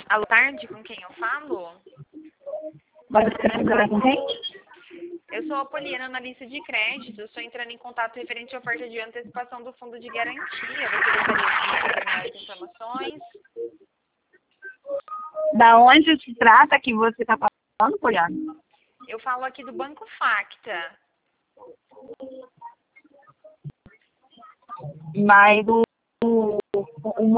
Alô, tarde, com quem eu falo? Você quer falar com quem? Eu sou a Poliana, analista de crédito. Estou entrando em contato referente à oferta de antecipação do fundo de garantia. Você gostaria de ter mais informações? Da onde se trata que você está falando, Poliana? Eu falo aqui do Banco Facta. Mas